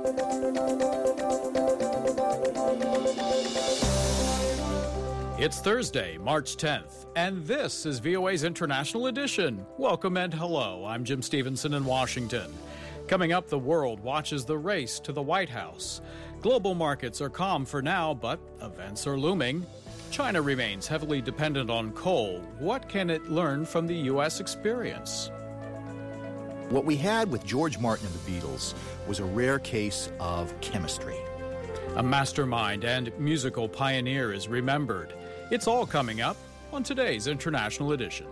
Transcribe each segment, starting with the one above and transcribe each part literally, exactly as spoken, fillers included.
It's Thursday, March tenth, and this is V O A's International Edition. Welcome and hello. I'm Jim Stevenson in Washington. Coming up, the world watches the race to the White House. Global markets are calm for now, but events are looming. China remains heavily dependent on coal. What can it learn from the U S experience? What we had with George Martin and the Beatles was a rare case of chemistry. A mastermind and musical pioneer is remembered. It's all coming up on today's International Edition.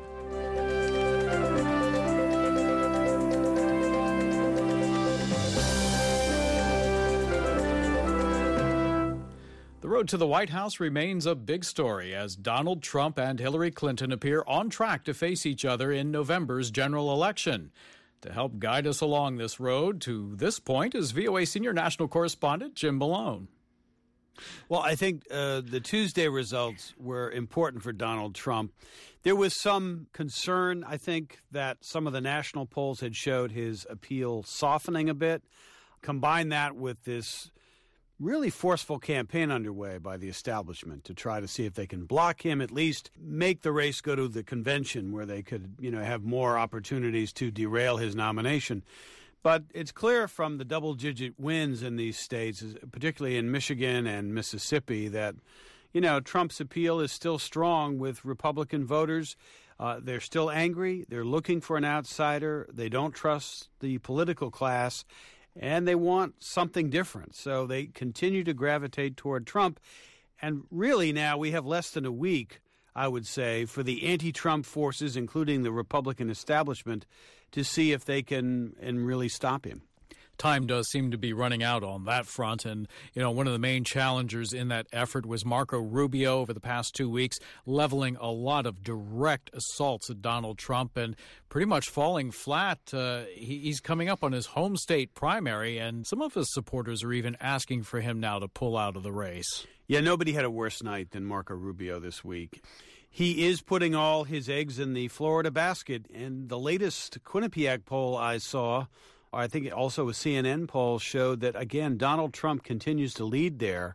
The road to the White House remains a big story as Donald Trump and Hillary Clinton appear on track to face each other in November's general election. To help guide us along this road to this point is V O A senior national correspondent Jim Malone. Well, I think uh, the Tuesday results were important for Donald Trump. There was some concern, I think, that some of the national polls had showed his appeal softening a bit. Combine that with this really forceful campaign underway by the establishment to try to see if they can block him, at least make the race go to the convention where they could, you know, have more opportunities to derail his nomination. But it's clear from the double-digit wins in these states, particularly in Michigan and Mississippi, that, you know, Trump's appeal is still strong with Republican voters. Uh, they're still angry. They're looking for an outsider. They don't trust the political class, and they want something different. So they continue to gravitate toward Trump. And really now we have less than a week, I would say, for the anti-Trump forces, including the Republican establishment, to see if they can and really stop him. Time does seem to be running out on that front. And, you know, one of the main challengers in that effort was Marco Rubio over the past two weeks, leveling a lot of direct assaults at Donald Trump and pretty much falling flat. Uh, he, he's coming up on his home state primary, and some of his supporters are even asking for him now to pull out of the race. Yeah, nobody had a worse night than Marco Rubio this week. He is putting all his eggs in the Florida basket, and the latest Quinnipiac poll I saw, or I think also a C N N poll, showed that, again, Donald Trump continues to lead there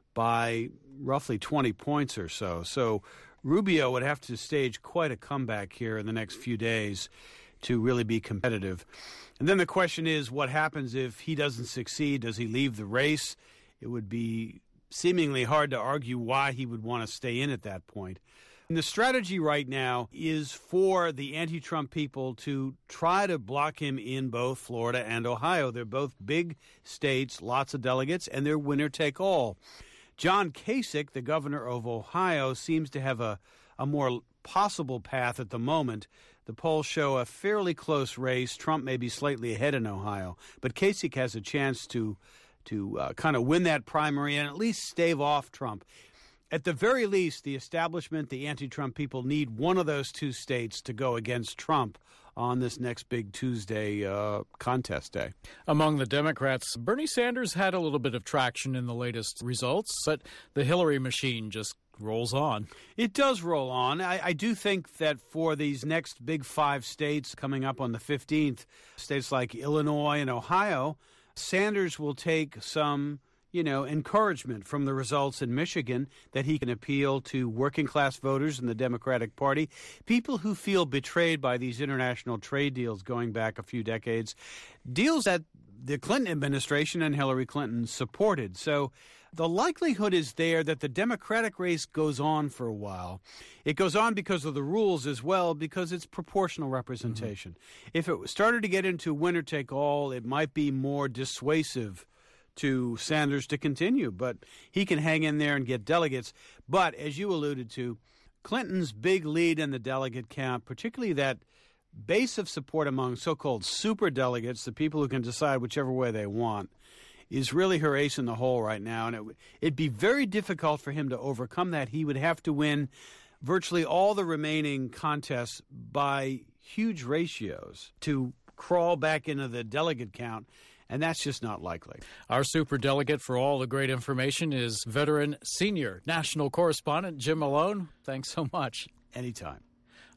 by roughly twenty points or so. So Rubio would have to stage quite a comeback here in the next few days to really be competitive. And then the question is, what happens if he doesn't succeed? Does he leave the race? It would be seemingly hard to argue why he would want to stay in at that point. And the strategy right now is for the anti-Trump people to try to block him in both Florida and Ohio. They're both big states, lots of delegates, and they're winner-take-all. John Kasich, the governor of Ohio, seems to have a, a more possible path at the moment. The polls show a fairly close race. Trump may be slightly ahead in Ohio, but Kasich has a chance to, to uh, kind of win that primary and at least stave off Trump. At the very least, the establishment, the anti-Trump people need one of those two states to go against Trump on this next big Tuesday uh, contest day. Among the Democrats, Bernie Sanders had a little bit of traction in the latest results, but the Hillary machine just rolls on. It does roll on. I, I do think that for these next big five states coming up on the fifteenth, states like Illinois and Ohio, Sanders will take some you know, encouragement from the results in Michigan that he can appeal to working-class voters in the Democratic Party, people who feel betrayed by these international trade deals going back a few decades, deals that the Clinton administration and Hillary Clinton supported. So the likelihood is there that the Democratic race goes on for a while. It goes on because of the rules as well, because it's proportional representation. Mm-hmm. If it started to get into winner-take-all, it might be more dissuasive to Sanders to continue, but he can hang in there and get delegates. But as you alluded to, Clinton's big lead in the delegate count, particularly that base of support among so-called super delegates, the people who can decide whichever way they want, is really her ace in the hole right now. And it, it'd be very difficult for him to overcome that. He would have to win virtually all the remaining contests by huge ratios to crawl back into the delegate count. And that's just not likely. Our superdelegate for all the great information is veteran senior national correspondent Jim Malone. Thanks so much. Anytime.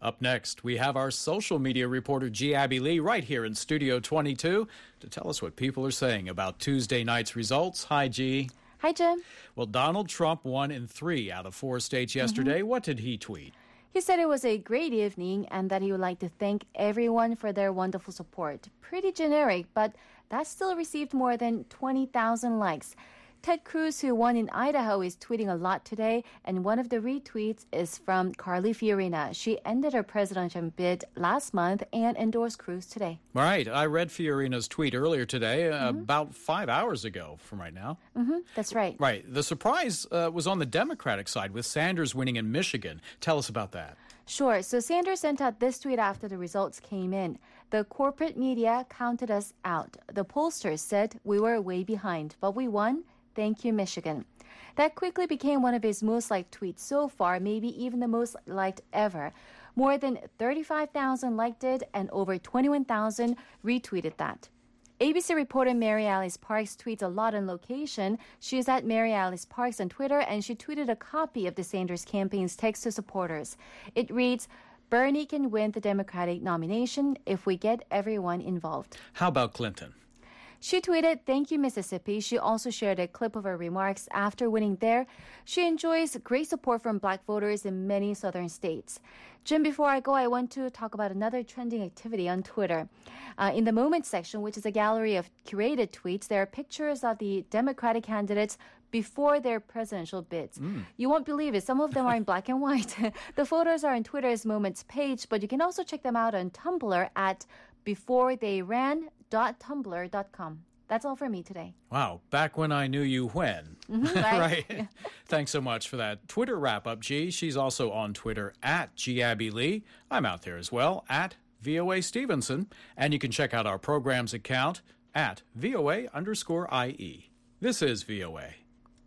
Up next, we have our social media reporter, G. Abby Lee, right here in Studio twenty-two to tell us what people are saying about Tuesday night's results. Hi, G. Hi, Jim. Well, Donald Trump won in three out of four states yesterday. Mm-hmm. What did he tweet? He said it was a great evening and that he would like to thank everyone for their wonderful support. Pretty generic, but that still received more than twenty thousand likes. Ted Cruz, who won in Idaho, is tweeting a lot today, and one of the retweets is from Carly Fiorina. She ended her presidential bid last month and endorsed Cruz today. Right. I read Fiorina's tweet earlier today, uh, mm-hmm. about five hours ago from right now. Mm-hmm. That's right. Right. The surprise uh, was on the Democratic side with Sanders winning in Michigan. Tell us about that. Sure. So Sanders sent out this tweet after the results came in. The corporate media counted us out. The pollsters said we were way behind, but we won. Thank you, Michigan. That quickly became one of his most liked tweets so far, maybe even the most liked ever. More than thirty-five thousand liked it and over twenty-one thousand retweeted that. A B C reporter Mary Alice Parks tweets a lot on location. She is at Mary Alice Parks on Twitter, and she tweeted a copy of the Sanders campaign's text to supporters. It reads, "Bernie can win the Democratic nomination if we get everyone involved." How about Clinton? She tweeted, "Thank you, Mississippi." She also shared a clip of her remarks after winning there. She enjoys great support from black voters in many southern states. Jim, before I go, I want to talk about another trending activity on Twitter. Uh, in the Moments section, which is a gallery of curated tweets, there are pictures of the Democratic candidates before their presidential bids. Mm. You won't believe it. Some of them are in black and white. The photos are on Twitter's Moments page, but you can also check them out on Tumblr at before they ran dot tumblr dot com. That's all for me today. Wow, back when I knew you when. Mm-hmm, right. right. Yeah. Thanks so much for that Twitter wrap-up, G. She's also on Twitter at G. Abby Lee. I'm out there as well, at V O A Stevenson. And you can check out our program's account at V O A underscore I E. This is V O A.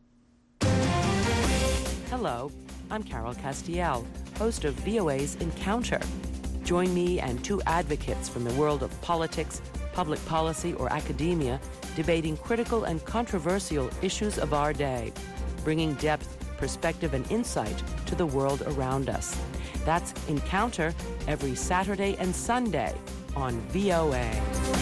Hello, I'm Carol Castiel, host of V O A's Encounter. Join me and two advocates from the world of politics, public policy, or academia debating critical and controversial issues of our day, bringing depth, perspective, and insight to the world around us. That's Encounter every Saturday and Sunday on V O A.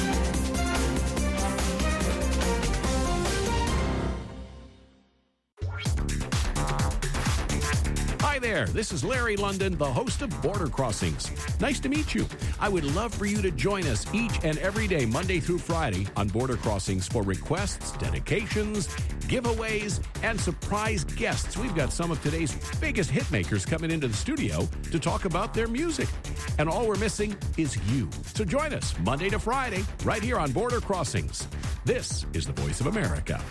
Hi there, this is Larry London, the host of Border Crossings. Nice to meet you. I would love for you to join us each and every day, Monday through Friday, on Border Crossings for requests, dedications, giveaways, and surprise guests. We've got some of today's biggest hitmakers coming into the studio to talk about their music. And all we're missing is you. So join us Monday to Friday, right here on Border Crossings. This is the Voice of America.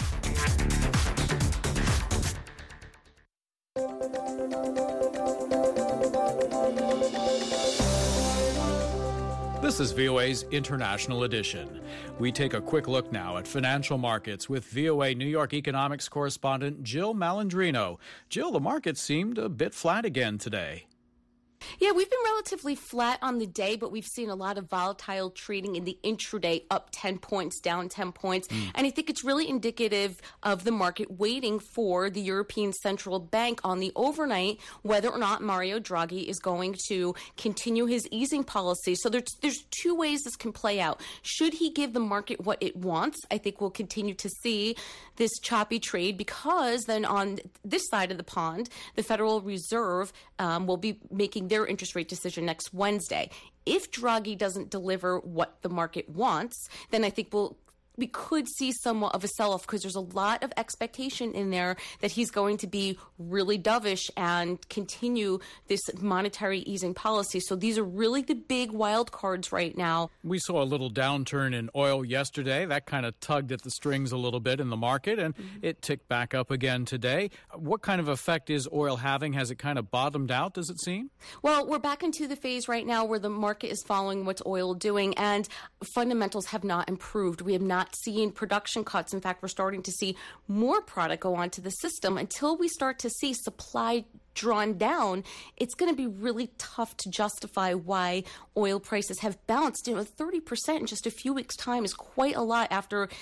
This is V O A's International Edition. We take a quick look now at financial markets with V O A New York economics correspondent Jill Malandrino. Jill, the market seemed a bit flat again today. Yeah, we've been relatively flat on the day, but we've seen a lot of volatile trading in the intraday, up ten points, down ten points. Mm. And I think it's really indicative of the market waiting for the European Central Bank on the overnight, whether or not Mario Draghi is going to continue his easing policy. So there's, there's two ways this can play out. Should he give the market what it wants? I think we'll continue to see this choppy trade, because then on this side of the pond, the Federal Reserve um, will be making their interest rate decision next Wednesday. If Draghi doesn't deliver what the market wants, then I think we'll we could see somewhat of a sell-off, because there's a lot of expectation in there that he's going to be really dovish and continue this monetary easing policy. So these are really the big wild cards right now. We saw a little downturn in oil yesterday. That kind of tugged at the strings a little bit in the market, and mm-hmm. it ticked back up again today. What kind of effect is oil having? Has it kind of bottomed out, does it seem? Well, we're back into the phase right now where the market is following what's oil doing, and fundamentals have not improved. We have not seeing production cuts. In fact, we're starting to see more product go onto the system. Until we start to see supply drawn down, it's going to be really tough to justify why oil prices have bounced. You know, thirty percent in just a few weeks' time is quite a lot after it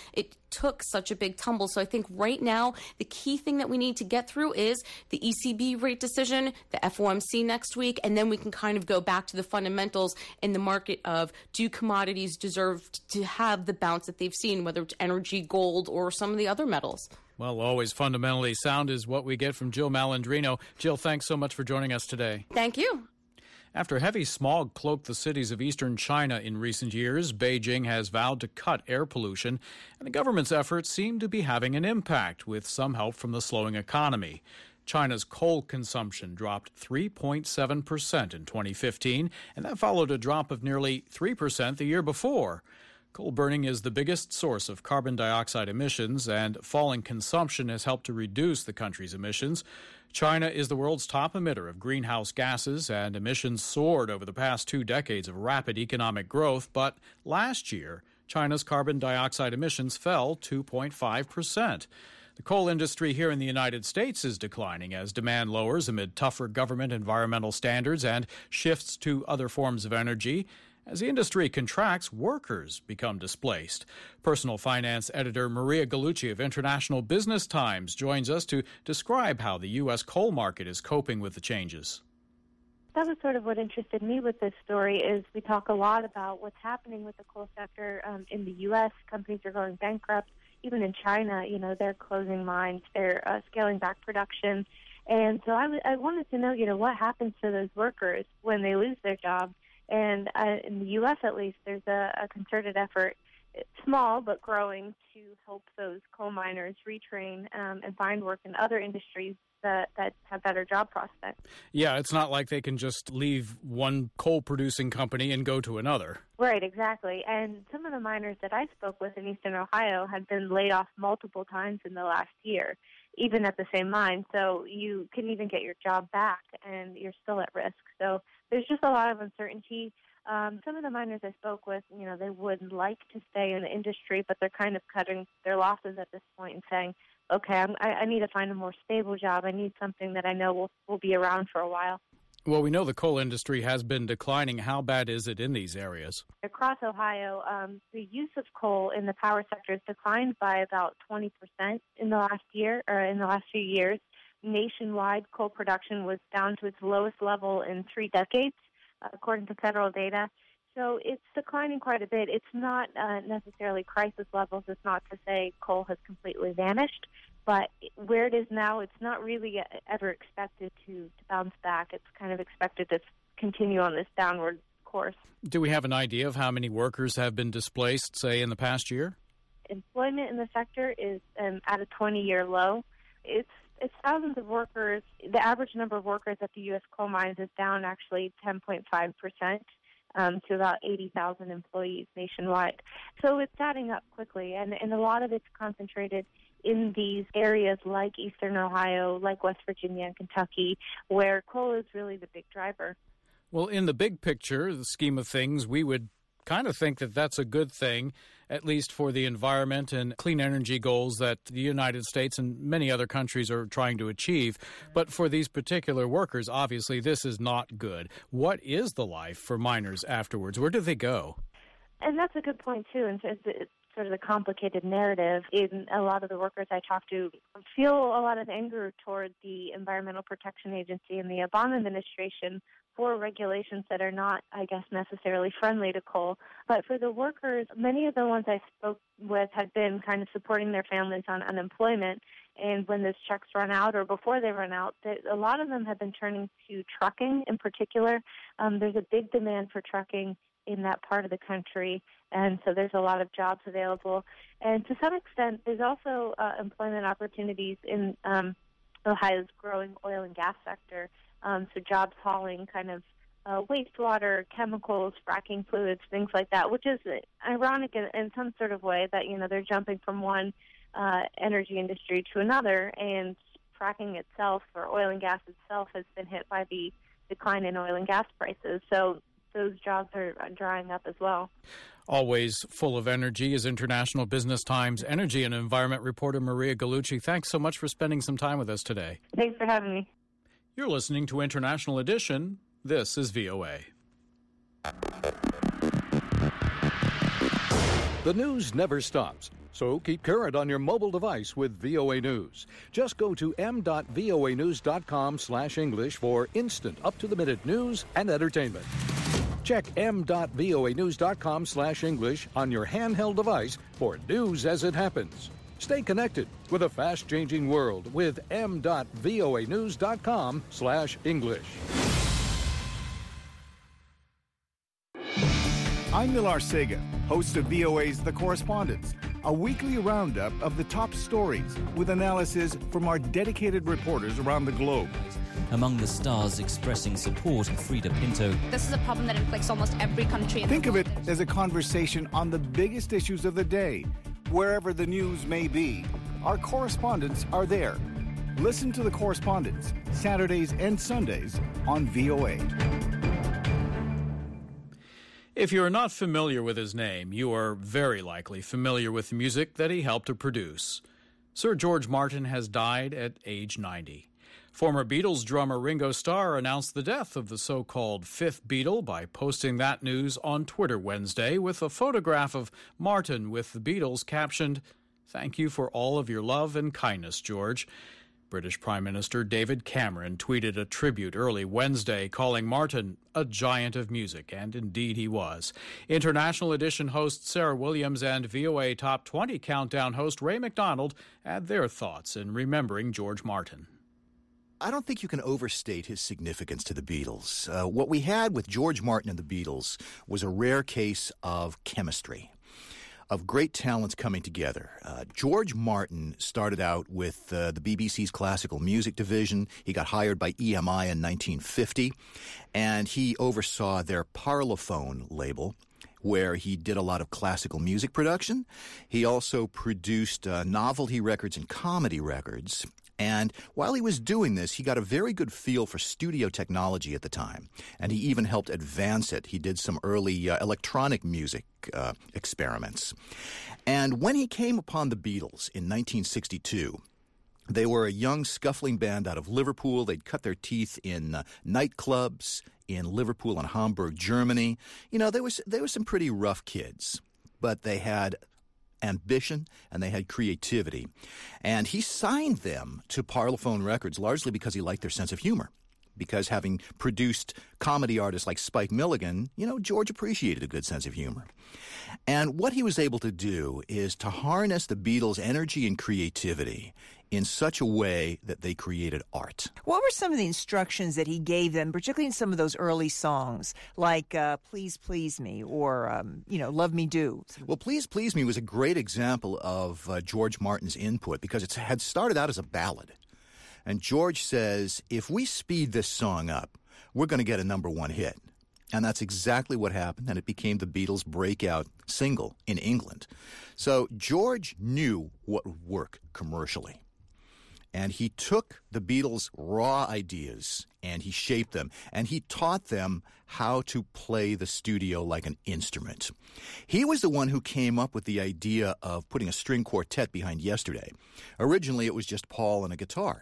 took such a big tumble. So I think right now the key thing that we need to get through is the E C B rate decision, the F O M C next week, and then we can kind of go back to the fundamentals in the market of do commodities deserve to have the bounce that they've seen, whether it's energy, gold, or some of the other metals. Well, always fundamentally sound is what we get from Jill Malandrino. Jill, thanks so much for joining us today. Thank you. After heavy smog cloaked the cities of eastern China in recent years, Beijing has vowed to cut air pollution, and the government's efforts seem to be having an impact, with some help from the slowing economy. China's coal consumption dropped three point seven percent in twenty fifteen, and that followed a drop of nearly three percent the year before. Coal burning is the biggest source of carbon dioxide emissions, and falling consumption has helped to reduce the country's emissions. China is the world's top emitter of greenhouse gases, and emissions soared over the past two decades of rapid economic growth. But last year, China's carbon dioxide emissions fell two point five percent. The coal industry here in the United States is declining as demand lowers amid tougher government environmental standards and shifts to other forms of energy. As the industry contracts, workers become displaced. Personal finance editor Maria Gallucci of International Business Times joins us to describe how the U S coal market is coping with the changes. That was sort of what interested me with this story. Is we talk a lot about what's happening with the coal sector um, in the U S. Companies are going bankrupt. Even in China, you know, they're closing mines, they're uh, scaling back production. And so I, w- I wanted to know, you know, what happens to those workers when they lose their job. And uh, in the U S, at least, there's a, a concerted effort, it's small but growing, to help those coal miners retrain um, and find work in other industries that, that have better job prospects. Yeah, it's not like they can just leave one coal-producing company and go to another. Right, exactly. And some of the miners that I spoke with in eastern Ohio had been laid off multiple times in the last year, even at the same mine. So you can even get your job back, and you're still at risk. So there's just a lot of uncertainty. Um, some of the miners I spoke with, you know, they would like to stay in the industry, but they're kind of cutting their losses at this point and saying, okay, I'm, I, I need to find a more stable job. I need something that I know will, will be around for a while. Well, we know the coal industry has been declining. How bad is it in these areas? Across Ohio, um, the use of coal in the power sector has declined by about twenty percent in the last year, or in the last few years. Nationwide, coal production was down to its lowest level in three decades, uh, according to federal data. So it's declining quite a bit. It's not uh, necessarily crisis levels. It's not to say coal has completely vanished, but where it is now, it's not really ever expected to, to bounce back. It's kind of expected to continue on this downward course. Do we have an idea of how many workers have been displaced, say, in the past year? Employment in the sector is um, at a twenty-year low. It's It's thousands of workers. The average number of workers at the U S coal mines is down actually ten point five percent um, to about eighty thousand employees nationwide. So it's adding up quickly, and, and a lot of it's concentrated in these areas like eastern Ohio, like West Virginia and Kentucky, where coal is really the big driver. Well, in the big picture, the scheme of things, we would kind of think that that's a good thing, at least for the environment and clean energy goals that the United States and many other countries are trying to achieve. But for these particular workers, obviously, this is not good. What is the life for miners afterwards? Where do they go? And that's a good point, too. And it's, it's sort of the complicated narrative. In a lot of the workers I talk to feel a lot of anger toward the Environmental Protection Agency and the Obama administration for regulations that are not, I guess, necessarily friendly to coal. But for the workers, many of the ones I spoke with had been kind of supporting their families on unemployment. And when those checks run out or before they run out, they, a lot of them have been turning to trucking in particular. Um, there's a big demand for trucking in that part of the country, and so there's a lot of jobs available. And to some extent, there's also uh, employment opportunities in um, Ohio's growing oil and gas sector. Um, so jobs hauling kind of uh, wastewater, chemicals, fracking fluids, things like that, which is ironic in, in some sort of way that, you know, they're jumping from one uh, energy industry to another, and fracking itself, or oil and gas itself, has been hit by the decline in oil and gas prices. So those jobs are drying up as well. Always full of energy is International Business Times energy and environment reporter Maria Gallucci. Thanks so much for spending some time with us today. Thanks for having me. You're listening to International Edition. This is V O A. The news never stops. So keep current on your mobile device with V O A News. Just go to m dot voa news dot com slash English for instant, up-to-the-minute news and entertainment. Check m dot voa news dot com slash English on your handheld device for news as it happens. Stay connected with a fast-changing world with m dot voa news dot com slash English. I'm Nilar Sega, host of V O A's The Correspondents, a weekly roundup of the top stories with analysis from our dedicated reporters around the globe. Among the stars expressing support, Frida Pinto. This is a problem that inflicts almost every country in Think the of world. it as a conversation on the biggest issues of the day. Wherever the news may be, our correspondents are there. Listen to The Correspondents, Saturdays and Sundays on V O A. If you're not familiar with his name, you are very likely familiar with the music that he helped to produce. Sir George Martin has died at age ninety. Former Beatles drummer Ringo Starr announced the death of the so-called fifth Beatle by posting that news on Twitter Wednesday with a photograph of Martin with the Beatles captioned, "Thank you for all of your love and kindness, George." British Prime Minister David Cameron tweeted a tribute early Wednesday, calling Martin a giant of music, and indeed he was. International Edition host Sarah Williams and V O A Top twenty Countdown host Ray McDonald add their thoughts in remembering George Martin. I don't think you can overstate his significance to the Beatles. Uh, what we had with George Martin and the Beatles was a rare case of chemistry, of great talents coming together. Uh, George Martin started out with uh, the B B C's classical music division. He got hired by E M I in nineteen fifty, and he oversaw their Parlophone label, where he did a lot of classical music production. He also produced uh, novelty records and comedy records. And while he was doing this, he got a very good feel for studio technology at the time, and he even helped advance it. He did some early uh, electronic music uh, experiments. And when he came upon the Beatles in nineteen sixty-two, they were a young, scuffling band out of Liverpool. They'd cut their teeth in uh, nightclubs in Liverpool and Hamburg, Germany. You know, there was there were some pretty rough kids, but they had ambition and they had creativity. And he signed them to Parlophone Records largely because he liked their sense of humor. Because having produced comedy artists like Spike Milligan, you know, George appreciated a good sense of humor. And what he was able to do is to harness the Beatles' energy and creativity in such a way that they created art. What were some of the instructions that he gave them, particularly in some of those early songs, like uh, Please Please Me or, um, you know, Love Me Do? Well, Please Please Me was a great example of uh, George Martin's input because it had started out as a ballad. And George says, if we speed this song up, we're going to get a number one hit. And that's exactly what happened, and it became the Beatles' breakout single in England. So George knew what would work commercially. And he took the Beatles' raw ideas and he shaped them, and he taught them how to play the studio like an instrument. He was the one who came up with the idea of putting a string quartet behind Yesterday. Originally, it was just Paul and a guitar.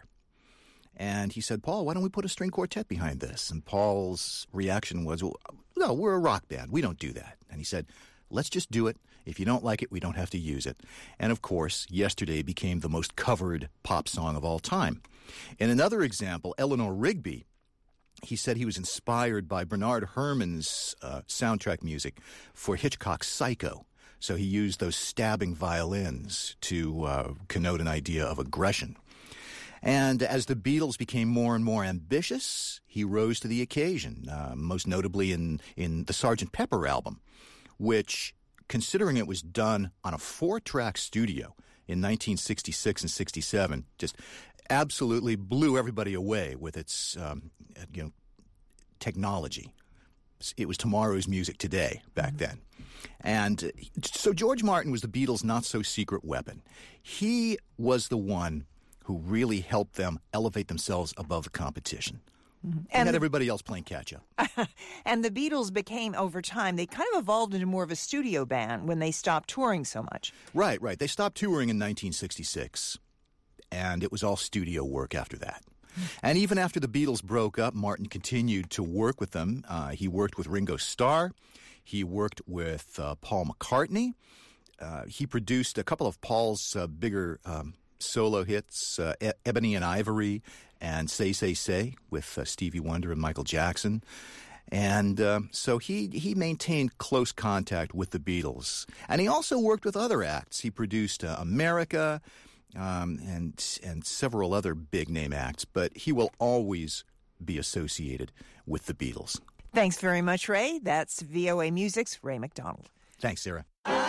And he said, Paul, why don't we put a string quartet behind this? And Paul's reaction was, well, no, we're a rock band. We don't do that. And he said, let's just do it. If you don't like it, we don't have to use it. And, of course, Yesterday became the most covered pop song of all time. In another example, Eleanor Rigby, he said he was inspired by Bernard Herrmann's uh, soundtrack music for Hitchcock's Psycho. So he used those stabbing violins to uh, connote an idea of aggression. And as the Beatles became more and more ambitious, he rose to the occasion, uh, most notably in, in the Sergeant Pepper album, which, considering it was done on a four-track studio in nineteen sixty-six and sixty-seven, just absolutely blew everybody away with its um, you know, technology. It was tomorrow's music today back mm-hmm. then. And so George Martin was the Beatles' not-so-secret weapon. He was the one who really helped them elevate themselves above the competition. Mm-hmm. And, and had everybody else playing catch-up. And the Beatles became, over time, they kind of evolved into more of a studio band when they stopped touring so much. Right, right. They stopped touring in nineteen sixty-six, and it was all studio work after that. Mm-hmm. And even after the Beatles broke up, Martin continued to work with them. Uh, he worked with Ringo Starr. He worked with uh, Paul McCartney. uh, he produced a couple of Paul's uh, bigger um, solo hits, uh, e- Ebony and Ivory and Say, Say, Say with uh, Stevie Wonder and Michael Jackson. And um, so he, he maintained close contact with the Beatles. And he also worked with other acts. He produced uh, America um, and, and several other big-name acts, but he will always be associated with the Beatles. Thanks very much, Ray. That's V O A Music's Ray McDonald. Thanks, Sarah.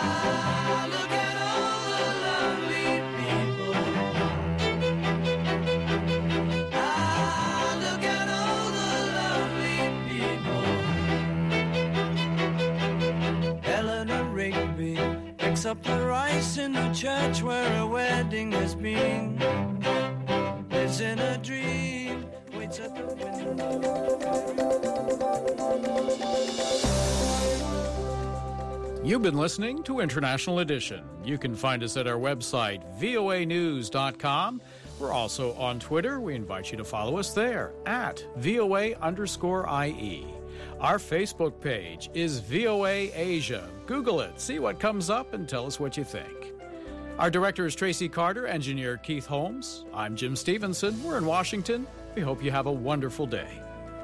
Picks up the rice in the church where a wedding has been. Lives in a dream, waits at the window. You've been listening to International Edition. You can find us at our website, V O A news dot com. We're also on Twitter. We invite you to follow us there at V O A underscore I E. Our Facebook page is V O A Asia. Google it, see what comes up, and tell us what you think. Our director is Tracy Carter, engineer Keith Holmes. I'm Jim Stevenson. We're in Washington. We hope you have a wonderful day.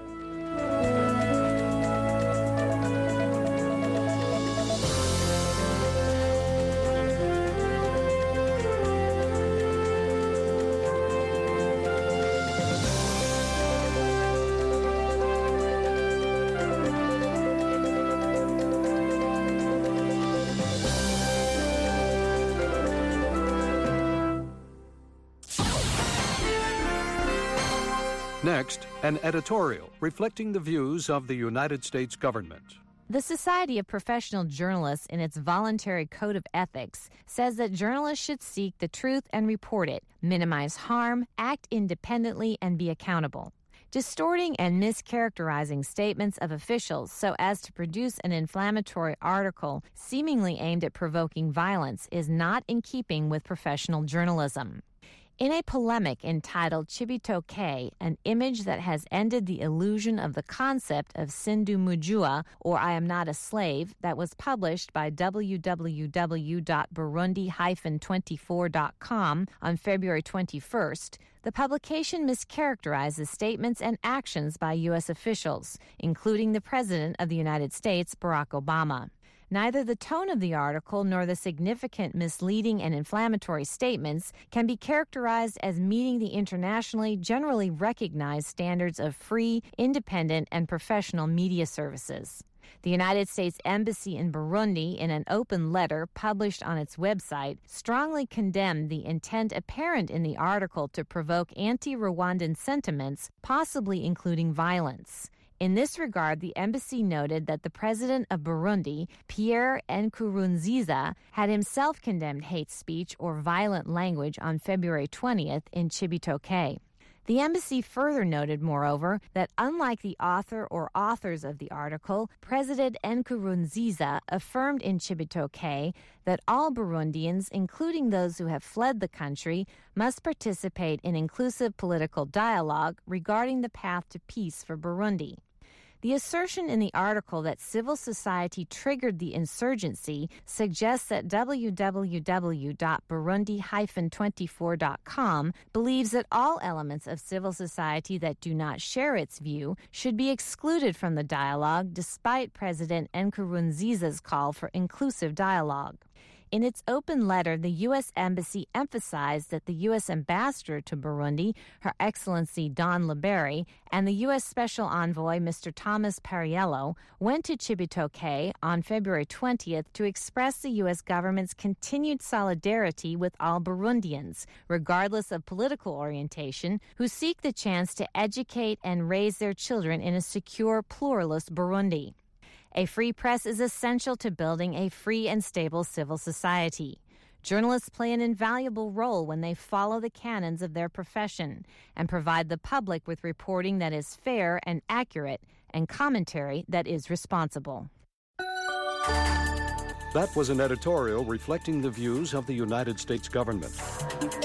Next, an editorial reflecting the views of the United States government. The Society of Professional Journalists, in its voluntary code of ethics, says that journalists should seek the truth and report it, minimize harm, act independently, and be accountable. Distorting and mischaracterizing statements of officials so as to produce an inflammatory article seemingly aimed at provoking violence is not in keeping with professional journalism. In a polemic entitled Chibitoke, an image that has ended the illusion of the concept of Sindhu Mujua, or I am not a slave, that was published by w w w dot burundi dash twenty-four dot com on February twenty-first, the publication mischaracterizes statements and actions by U S officials, including the President of the United States, Barack Obama. Neither the tone of the article nor the significant misleading and inflammatory statements can be characterized as meeting the internationally generally recognized standards of free, independent, and professional media services. The United States Embassy in Burundi, in an open letter published on its website, strongly condemned the intent apparent in the article to provoke anti-Rwandan sentiments, possibly including violence. In this regard, the embassy noted that the president of Burundi, Pierre Nkurunziza, had himself condemned hate speech or violent language on February twentieth in Chibitoke. The embassy further noted, moreover, that unlike the author or authors of the article, President Nkurunziza affirmed in Chibitoke that all Burundians, including those who have fled the country, must participate in inclusive political dialogue regarding the path to peace for Burundi. The assertion in the article that civil society triggered the insurgency suggests that w w w dot burundi dash twenty-four dot com believes that all elements of civil society that do not share its view should be excluded from the dialogue, despite President Nkurunziza's call for inclusive dialogue. In its open letter, the U S Embassy emphasized that the U S Ambassador to Burundi, Her Excellency Dawn Laberi, and the U S Special Envoy, Mister Thomas Pariello, went to Chibitoke on February twentieth to express the U S government's continued solidarity with all Burundians, regardless of political orientation, who seek the chance to educate and raise their children in a secure, pluralist Burundi. A free press is essential to building a free and stable civil society. Journalists play an invaluable role when they follow the canons of their profession and provide the public with reporting that is fair and accurate and commentary that is responsible. That was an editorial reflecting the views of the United States government.